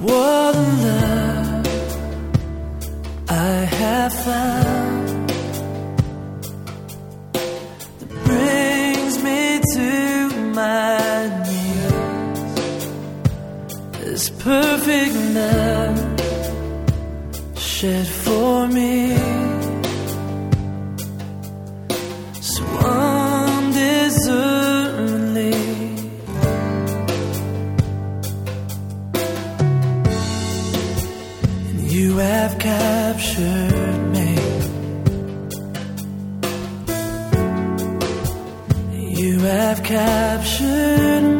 What a love I have found that brings me to my knees. This perfect love shed for me, so undeservedly. And you have captured me. You have captured me.